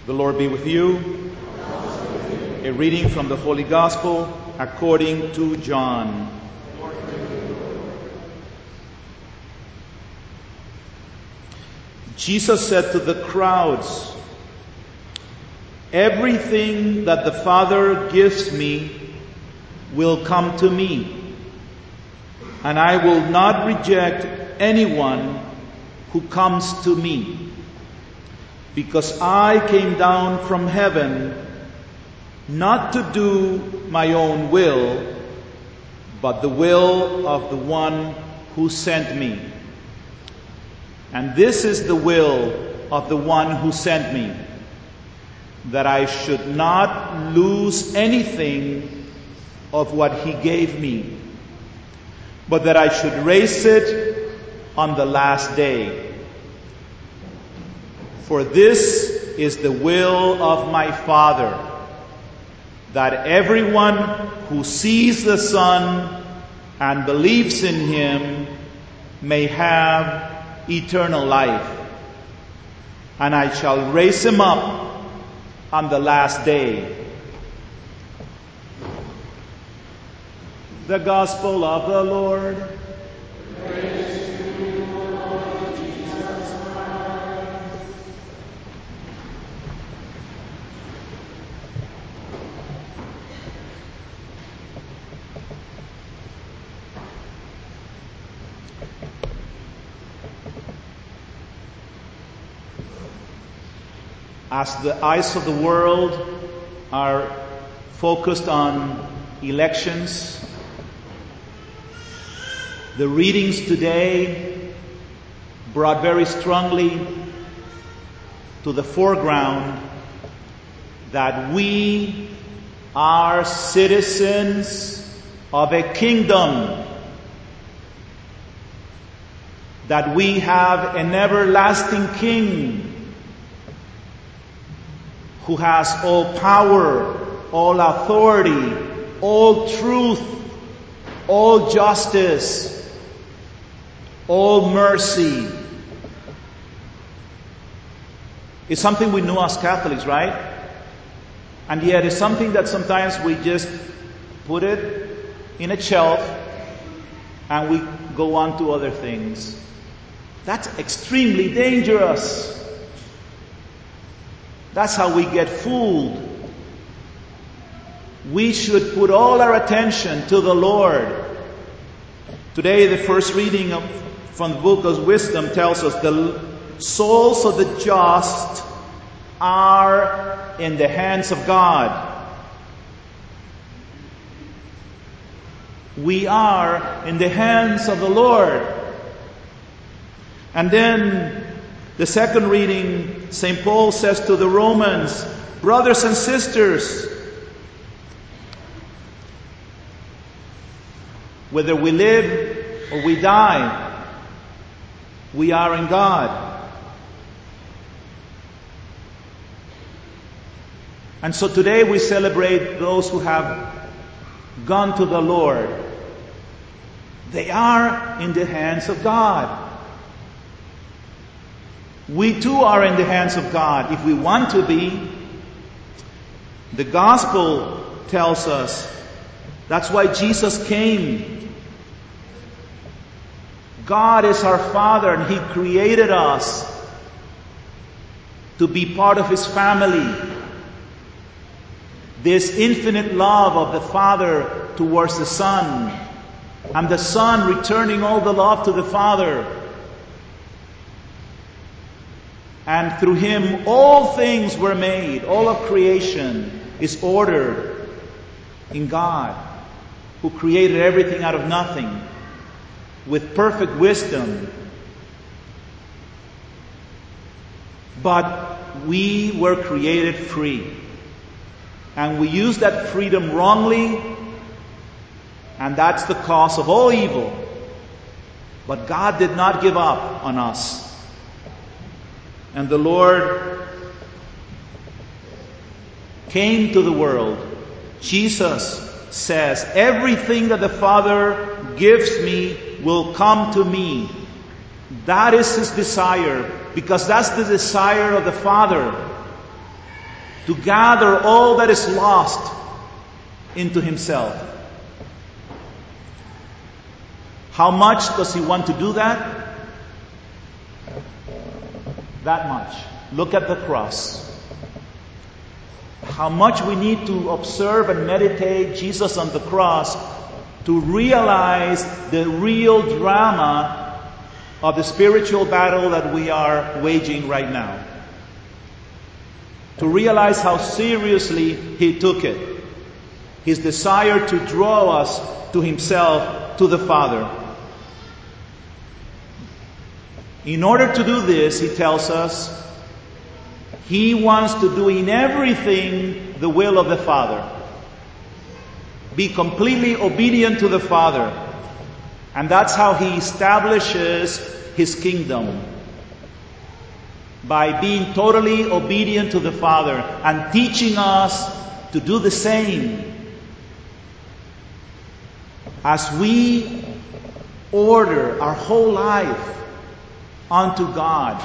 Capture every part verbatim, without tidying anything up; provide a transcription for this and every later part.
The Lord be with you. A reading from the Holy Gospel according to John. Jesus said to the crowds, "Everything that the Father gives me will come to me, and I will not reject anyone who comes to me, because I came down from heaven not to do my own will, but the will of the one who sent me. And this is the will of the one who sent me, that I should not lose anything of what he gave me, but that I should raise it on the last day. For this is the will of my Father, that everyone who sees the Son and believes in him may have eternal life, and I shall raise him up on the last day." The Gospel of the Lord. Praise to you, Lord Jesus Christ. As the eyes of the world are focused on elections, the readings today brought very strongly to the foreground that we are citizens of a kingdom, that we have an everlasting King who has all power, all authority, all truth, all justice, all mercy. It's something we know as Catholics, right? And yet it's something that sometimes we just put it in a shelf and we go on to other things. That's extremely dangerous. That's how we get fooled. We should put all our attention to the Lord. Today, the first reading of, from the book of Wisdom tells us the souls of the just are in the hands of God. We are in the hands of the Lord. And then the second reading, Saint Paul says to the Romans, "Brothers and sisters, whether we live or we die, we are in God." And so today we celebrate those who have gone to the Lord. They are in the hands of God. We too are in the hands of God if we want to be. The gospel tells us that's why Jesus came. God is our Father, and He created us to be part of His family. This infinite love of the Father towards the Son, and the Son returning all the love to the Father. And through Him all things were made. All of creation is ordered in God, who created everything out of nothing with perfect wisdom. But we were created free. And we use that freedom wrongly, and that's the cause of all evil. But God did not give up on us. And the Lord came to the world. Jesus says, "Everything that the Father gives me will come to me." That is His desire, because that's the desire of the Father. to gather all that is lost into himself. How much does he want to do that? That much. Look at the cross. How much we need to observe and meditate Jesus on the cross to realize the real drama of the spiritual battle that we are waging right now. To realize how seriously he took it. His desire to draw us to himself, to the Father. In order to do this, he tells us, he wants to do in everything the will of the Father. Be completely obedient to the Father. And that's how he establishes his kingdom. By being totally obedient to the Father and teaching us to do the same. As we order our whole life unto God,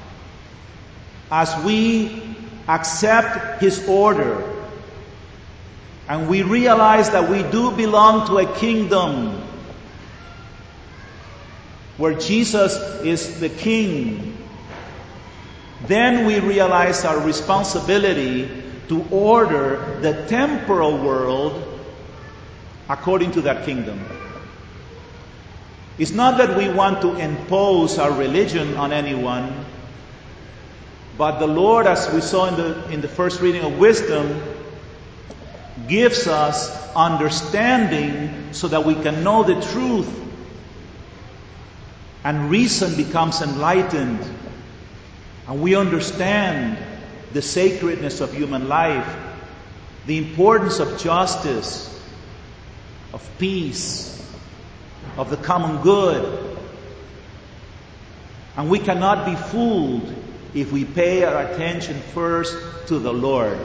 as we accept his order, and we realize that we do belong to a kingdom where Jesus is the King, then we realize our responsibility to order the temporal world according to that kingdom. It's not that we want to impose our religion on anyone, but the Lord, as we saw in the, in the first reading of wisdom, gives us understanding so that we can know the truth. And reason becomes enlightened. And we understand the sacredness of human life, the importance of justice, of peace, of the common good. And we cannot be fooled if we pay our attention first to the Lord.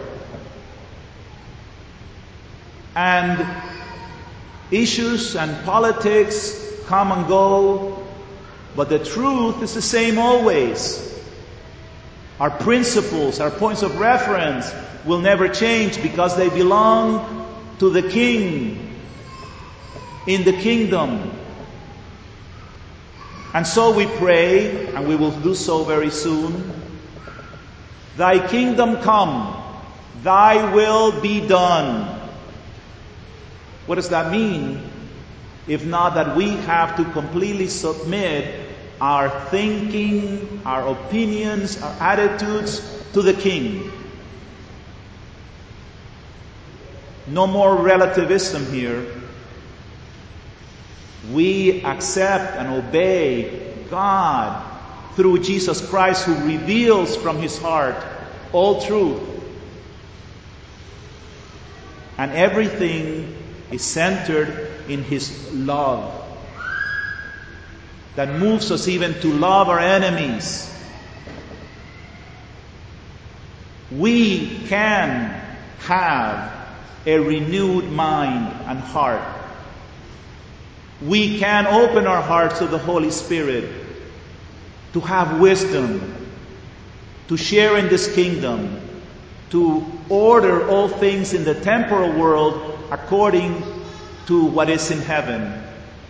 And issues and politics come and go, but the truth is the same always. Our principles, our points of reference will never change because they belong to the King in the kingdom. And so we pray, and we will do so very soon, Thy kingdom come, Thy will be done. What does that mean? If not that we have to completely submit our thinking, our opinions, our attitudes to the King. No more relativism here. We accept and obey God through Jesus Christ, who reveals from his heart all truth. And everything is centered in his love that moves us even to love our enemies. We can have a renewed mind and heart. We can open our hearts to the Holy Spirit, to have wisdom, to share in this kingdom, to order all things in the temporal world according to what is in heaven.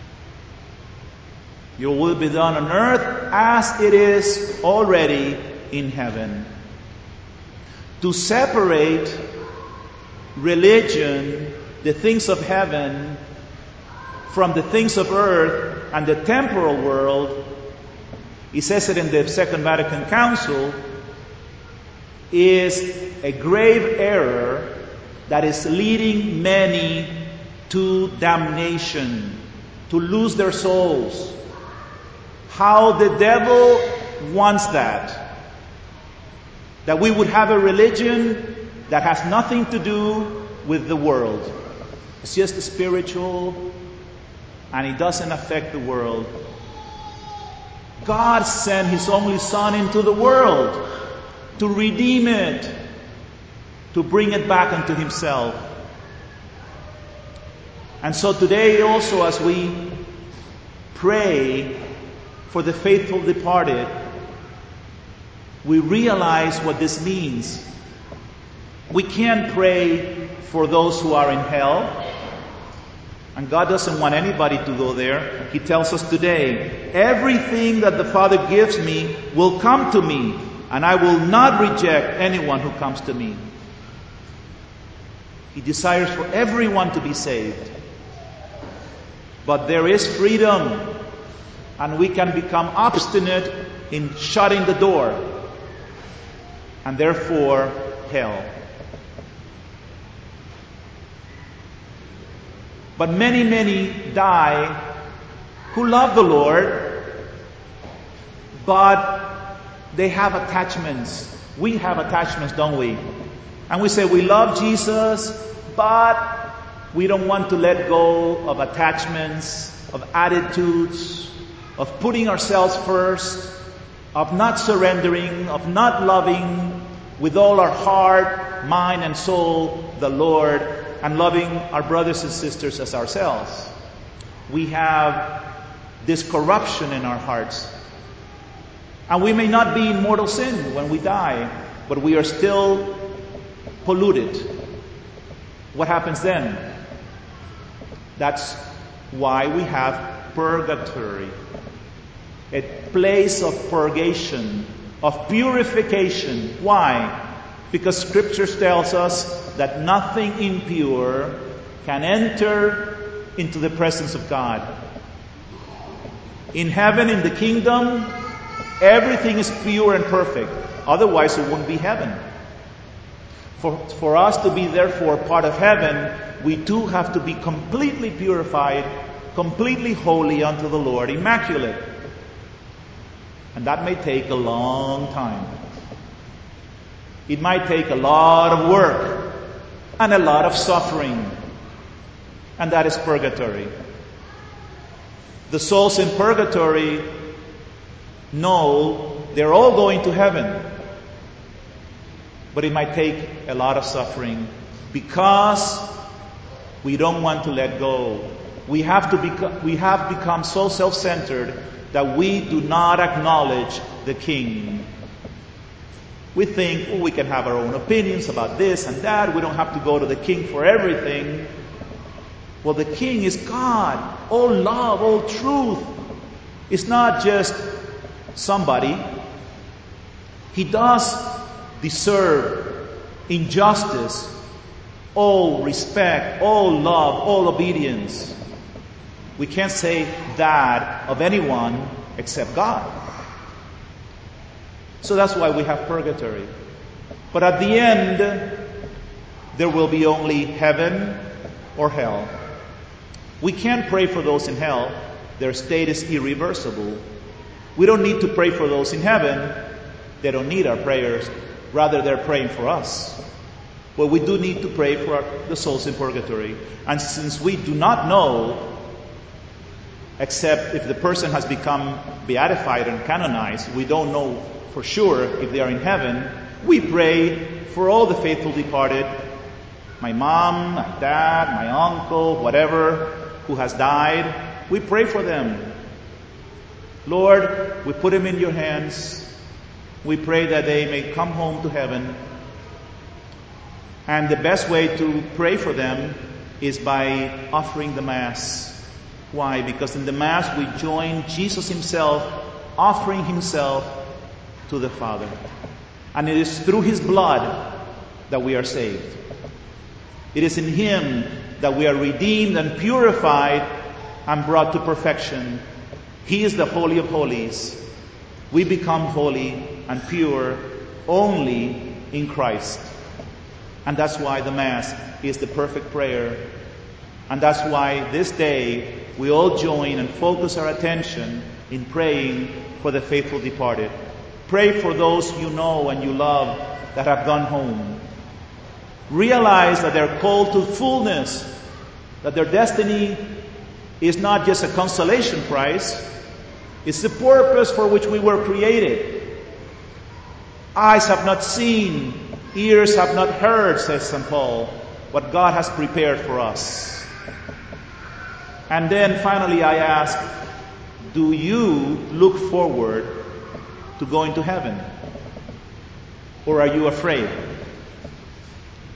Your will be done on earth as it is already in heaven. To separate religion, the things of heaven, from the things of earth and the temporal world, he says it in the Second Vatican Council, is a grave error that is leading many to damnation, to lose their souls. How the devil wants that. That we would have a religion that has nothing to do with the world. It's just spiritual, and it doesn't affect the world. God sent his only Son into the world to redeem it, to bring it back unto himself. And so today also, as we pray for the faithful departed, we realize what this means. We can't pray for those who are in hell. And God doesn't want anybody to go there. He tells us today, everything that the Father gives me will come to me, and I will not reject anyone who comes to me. He desires for everyone to be saved. But there is freedom, and we can become obstinate in shutting the door, and therefore hell. But many, many die who love the Lord, but they have attachments. We have attachments, don't we? And we say we love Jesus, but we don't want to let go of attachments, of attitudes, of putting ourselves first, of not surrendering, of not loving with all our heart, mind, and soul the Lord, and loving our brothers and sisters as ourselves. We have this corruption in our hearts. And we may not be in mortal sin when we die, but we are still polluted. What happens then? That's why we have purgatory. A place of purgation, of purification. Why? Because Scripture tells us that nothing impure can enter into the presence of God. In heaven, in the kingdom, everything is pure and perfect. Otherwise, it wouldn't be heaven. For, for us to be, therefore, part of heaven, we too have to be completely purified, completely holy unto the Lord, immaculate. And that may take a long time. It might take a lot of work and a lot of suffering. And that is purgatory. The souls in purgatory know they're all going to heaven. But it might take a lot of suffering because we don't want to let go. We have to become, we have become so self-centered that we do not acknowledge the King. We think, oh, we can have our own opinions about this and that. We don't have to go to the King for everything. Well, the King is God. All love, all truth. It's not just somebody. He does deserve injustice, all respect, all love, all obedience. We can't say that of anyone except God. So that's why we have purgatory. But at the end, there will be only heaven or hell. We can't pray for those in hell. Their state is irreversible. We don't need to pray for those in heaven. They don't need our prayers. Rather, they're praying for us. But we do need to pray for our, the souls in purgatory. And since we do not know, except if the person has become beatified and canonized, we don't know for sure if they are in heaven, we pray for all the faithful departed, my mom, my dad, my uncle, whatever, who has died. We pray for them. Lord, we put them in your hands. We pray that they may come home to heaven. And the best way to pray for them is by offering the Mass. Why? Because in the Mass we join Jesus himself, offering himself to the Father. And it is through his blood that we are saved. It is in him that we are redeemed and purified and brought to perfection. He is the Holy of Holies. We become holy and pure only in Christ. And that's why the Mass is the perfect prayer. And that's why this day we all join and focus our attention in praying for the faithful departed. Pray for those you know and you love that have gone home. Realize that they're called to fullness, that their destiny is not just a consolation prize, it's the purpose for which we were created. Eyes have not seen, ears have not heard, says Saint Paul, what God has prepared for us. And then finally I ask, do you look forward to going to heaven? Or are you afraid?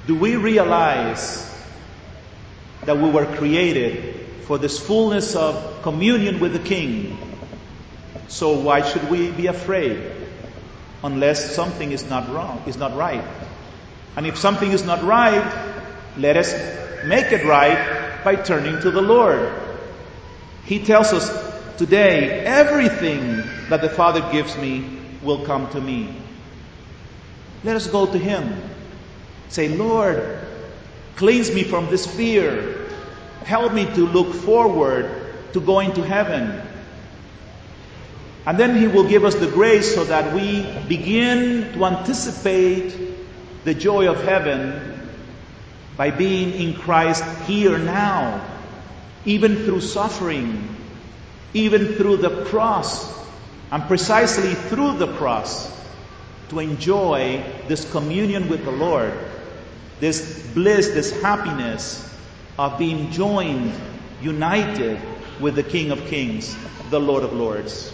Do we realize that we were created for this fullness of communion with the King? So why should we be afraid unless something is not wrong, is not right? And if something is not right, let us make it right by turning to the Lord. He tells us today, everything that the Father gives me will come to me. Let us go to Him. Say, Lord, cleanse me from this fear. Help me to look forward to going to heaven. And then He will give us the grace so that we begin to anticipate the joy of heaven by being in Christ here now, even through suffering, even through the cross, and precisely through the cross, to enjoy this communion with the Lord, this bliss, this happiness of being joined, united with the King of Kings, the Lord of Lords.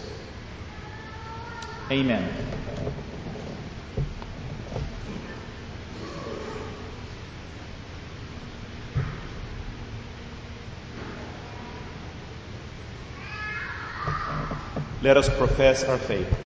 Amen. Let us profess our faith.